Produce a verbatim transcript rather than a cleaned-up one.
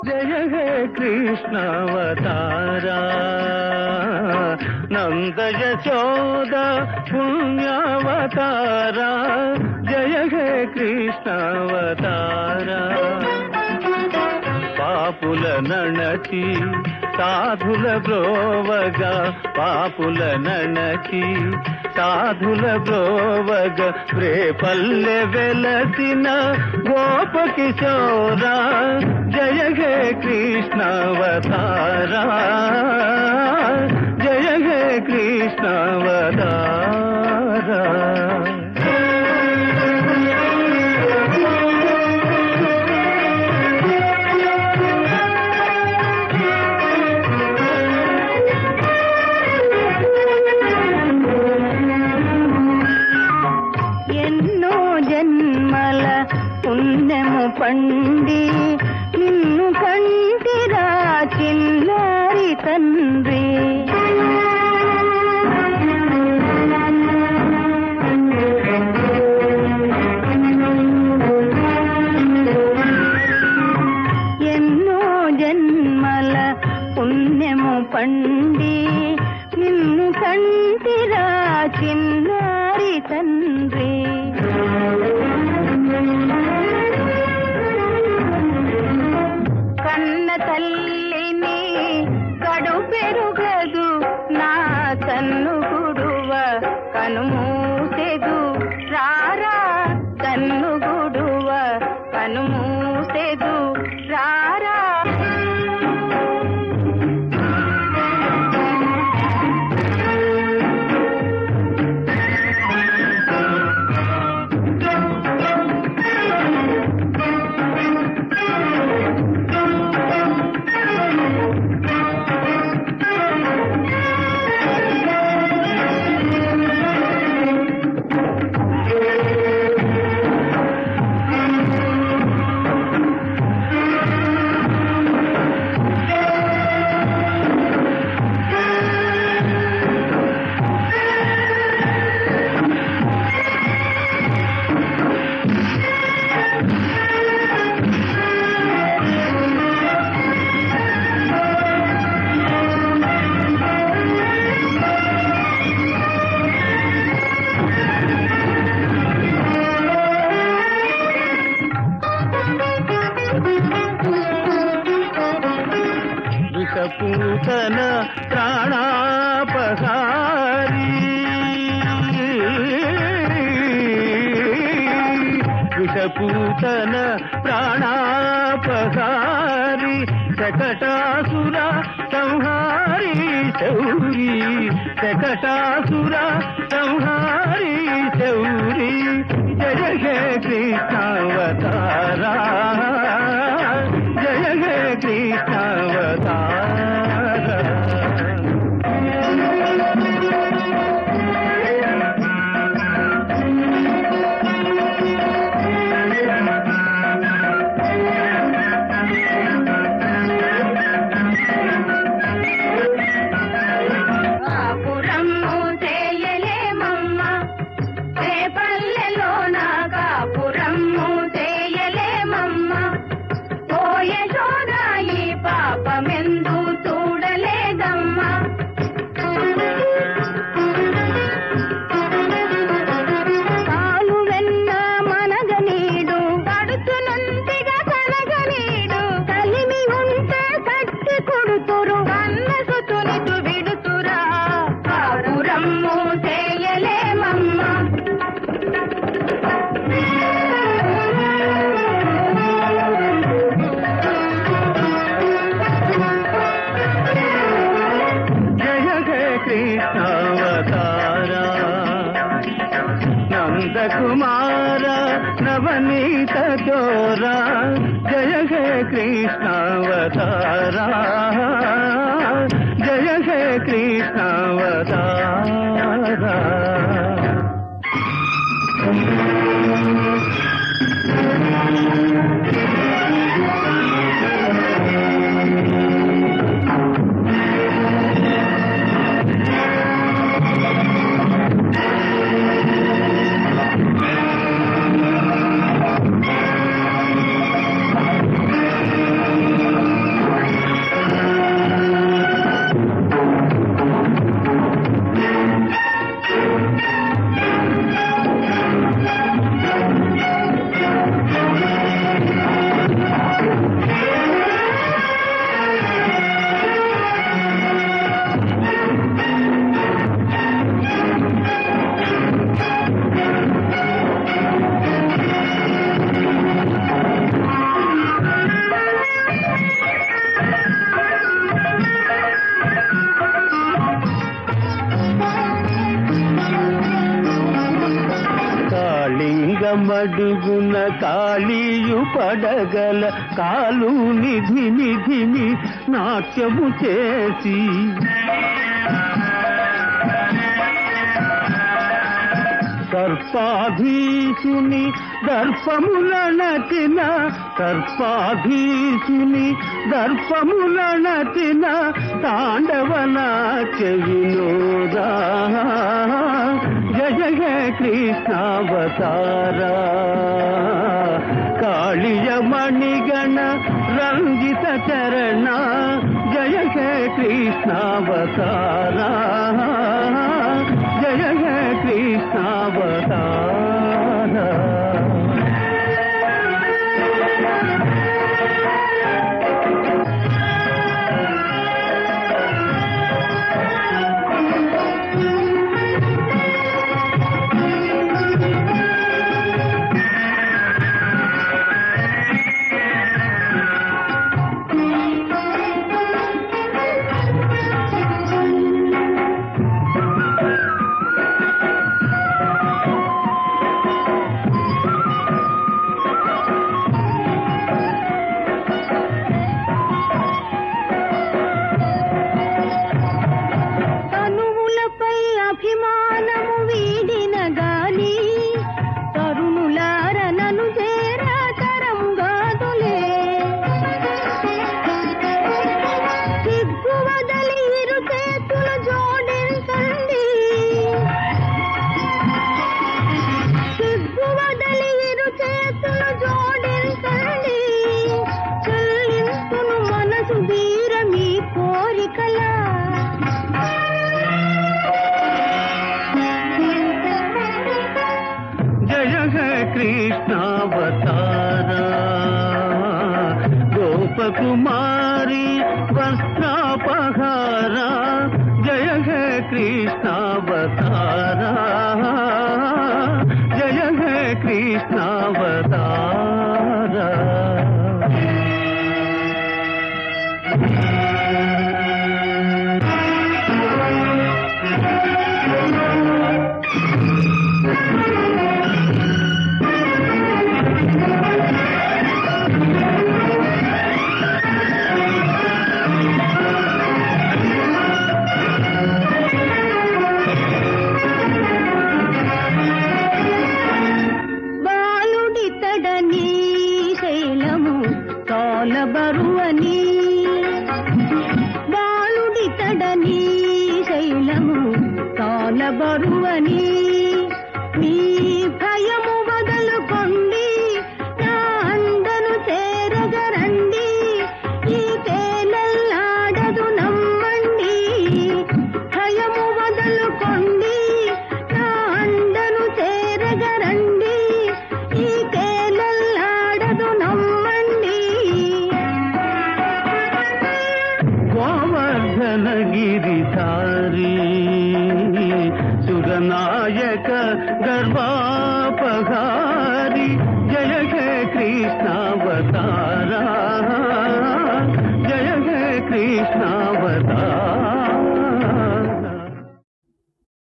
జయ హే కృష్ణావతారా నంద యశోద పుణ్యావతారా జయ హే కృష్ణావతారా పాపుల నణచి సాధుల బ్రోవగా పాపుల నణచి సాధుల బ్రోవగ రేపల్లె వెలసిన గోప కిశోరా జయ హే కృష్ణావతారా జయ హే కృష్ణావతారా పుణ్యము పండి నిన్ను కంటిరా చిన్నారి తండ్రి ఎన్నో జన్మల పుణ్యము పండి నిన్ను కంటిరా చిన్నారి తండ్రి కన్న తల్లిని కడు పెరుగదు నా కన్ను గుడువ కనుమూసెదు రారా కన్ను గుడువ కనుమూసెదు రారా విషపూతన ప్రాణాపహారి విషపూతన ప్రాణాపహారి శకటాసుర సంహారి శౌరి శకటాసుర సంహారి శౌరి జయ హే కృష్ణావతారా జయ హే కృష్ణావతారా కృష్ణావతారా నందకుమార నవనీత చోరా జయ హే కృష్ణావతారా జయ హే కృష్ణావతారా అడుగున కాళీయు పడగల కాలు నిధి నిధిని నాట్యము చేసి సర్పాధీసుని దర్పముల నటిన సర్పాధీసుని దర్పముల నటిన తాండవ నాట్య వినోదా జయ జయ కృష్ణావతారా కాళియ మణిగణ రంజిత చరణ జయ జయ కృష్ణావతారా జయ జయ కృష్ణావతారా అభిమానము వీడిన గాని తరుణులార నను చేరా తరము గాదులే సిగ్గు వదలి ఇరు చేతులు జోడించండి సిగ్గు వదలి ఇరు చేతులు జోడించండి చెల్లింపును మనసు వీర మీ కోరికలా కృష్ణావతారా గోపకుమారి వస్త్రాపహారా జయ జయ కృష్ణావతారా జయ జయ కృష్ణావతారా బాలుడితడని శైలము తోల బరువని బాలుడితడని శైలము తోల బరువని మీ భయము వదలుకొండి నా అండను చేరగరండి ఈ తేలల్లాడదు నమ్మండి భయము వదలుకొండి నా అండను చేరగరండి ఈ తేలల్లాడదు నమ్మండి గోవర్ధన గిరిధారి సురనాయక గర్వాపహారి జయ జయ కృష్ణావతారా జయ జయ కృష్ణావతారా